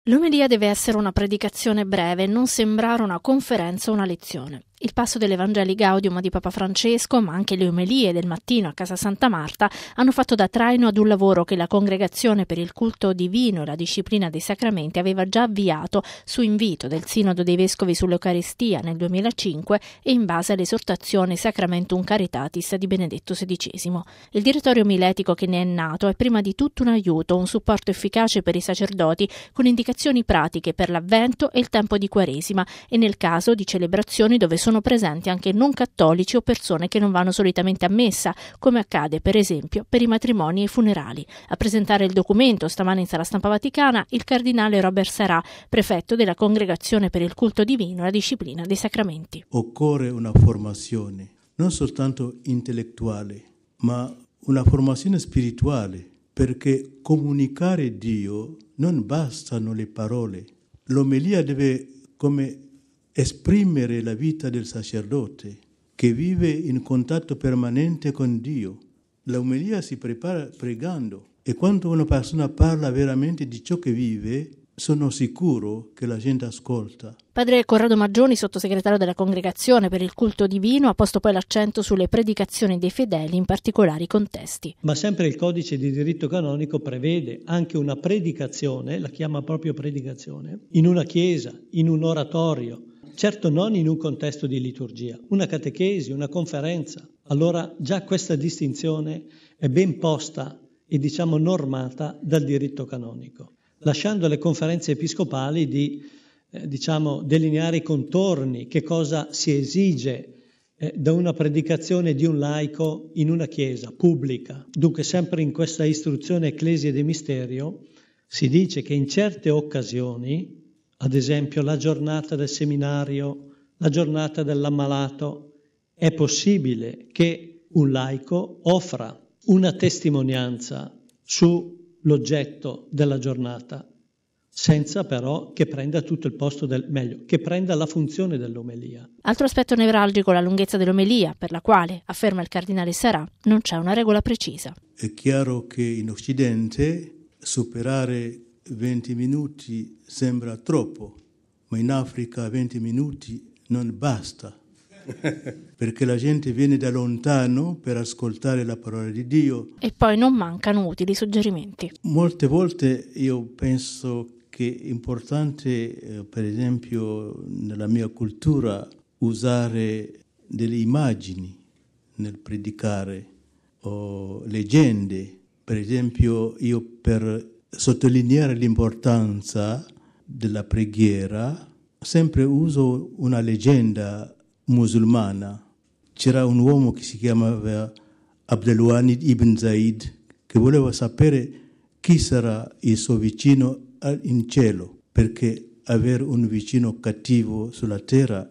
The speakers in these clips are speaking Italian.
L'omelia deve essere una predicazione breve, non sembrare una conferenza o una lezione. Il passo dell'Evangelii Gaudium di Papa Francesco, ma anche le omelie del mattino a Casa Santa Marta, hanno fatto da traino ad un lavoro che la Congregazione per il culto divino e la disciplina dei sacramenti aveva già avviato su invito del Sinodo dei Vescovi sull'Eucaristia nel 2005 e in base all'esortazione Sacramentum Caritatis di Benedetto XVI. Il direttorio omiletico che ne è nato è prima di tutto un aiuto, un supporto efficace per i sacerdoti con indicazioni pratiche per l'Avvento e il tempo di Quaresima e nel caso di celebrazioni dove sono presenti anche non cattolici o persone che non vanno solitamente a messa, come accade per esempio per i matrimoni e i funerali. A presentare il documento stamane in Sala Stampa Vaticana il cardinale Robert Sarà, prefetto della Congregazione per il culto divino e la disciplina dei sacramenti. Occorre una formazione, non soltanto intellettuale, ma una formazione spirituale, perché comunicare Dio non bastano le parole. L'omelia deve come esprimere la vita del sacerdote che vive in contatto permanente con Dio. L'omelia si prepara pregando e quando una persona parla veramente di ciò che vive, sono sicuro che la gente ascolta. Padre Corrado Maggioni, sottosegretario della Congregazione per il culto divino, ha posto poi l'accento sulle predicazioni dei fedeli in particolari contesti. Ma sempre il codice di diritto canonico prevede anche una predicazione, la chiama proprio predicazione, in una chiesa, in un oratorio, certo non in un contesto di liturgia, una catechesi, una conferenza. Allora già questa distinzione è ben posta e normata dal diritto canonico, lasciando alle conferenze episcopali di delineare i contorni, che cosa si esige da una predicazione di un laico in una chiesa pubblica. Dunque sempre in questa istruzione Ecclesia de Mysterio si dice che in certe occasioni, ad esempio la giornata del seminario, la giornata dell'ammalato, è possibile che un laico offra una testimonianza sull'oggetto della giornata, senza però che prenda tutto il posto che prenda la funzione dell'omelia. Altro aspetto nevralgico è la lunghezza dell'omelia, per la quale, afferma il cardinale Sarà, non c'è una regola precisa. È chiaro che in Occidente superare 20 minuti sembra troppo, ma in Africa 20 minuti non basta, perché la gente viene da lontano per ascoltare la parola di Dio. E poi non mancano utili suggerimenti. Molte volte io penso che è importante, per esempio nella mia cultura, usare delle immagini nel predicare o leggende. Per esempio io per sottolineare l'importanza della preghiera sempre uso una leggenda musulmana. C'era un uomo che si chiamava Abdelwahid ibn Zaid che voleva sapere chi sarà il suo vicino in cielo, perché avere un vicino cattivo sulla terra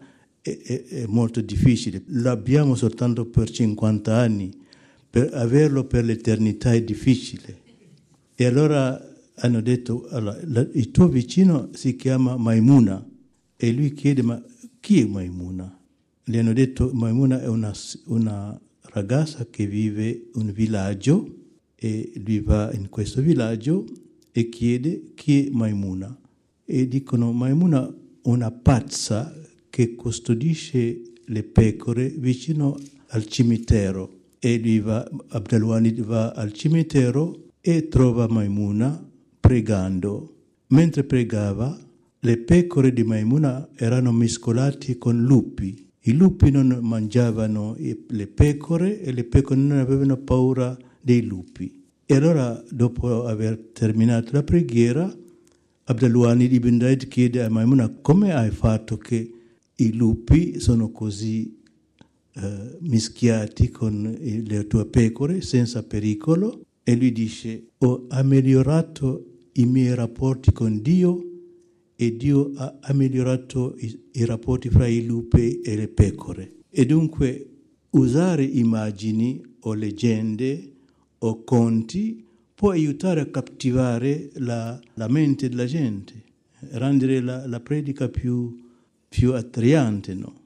è molto difficile. L'abbiamo soltanto per 50 anni, per averlo per l'eternità è difficile. E allora hanno detto, il tuo vicino si chiama Maimuna, e lui chiede, ma chi è Maimuna? Gli hanno detto, Maimuna è una ragazza che vive in un villaggio, e lui va in questo villaggio e chiede chi è Maimuna. E dicono, Maimuna è una pazza che custodisce le pecore vicino al cimitero. E lui Abdelwahid va al cimitero e trova Maimuna pregando. Mentre pregava, le pecore di Maimuna erano mescolate con lupi. I lupi non mangiavano le pecore e le pecore non avevano paura dei lupi. E allora, dopo aver terminato la preghiera, Abdelwahid ibn Zaid chiede a Maimuna, come hai fatto che i lupi sono così mischiati con le tue pecore senza pericolo? E lui dice, ho migliorato i miei rapporti con Dio e Dio ha migliorato i rapporti fra i lupi e le pecore. E dunque usare immagini o leggende o conti può aiutare a cattivare la mente della gente, rendere la predica più attraente, no?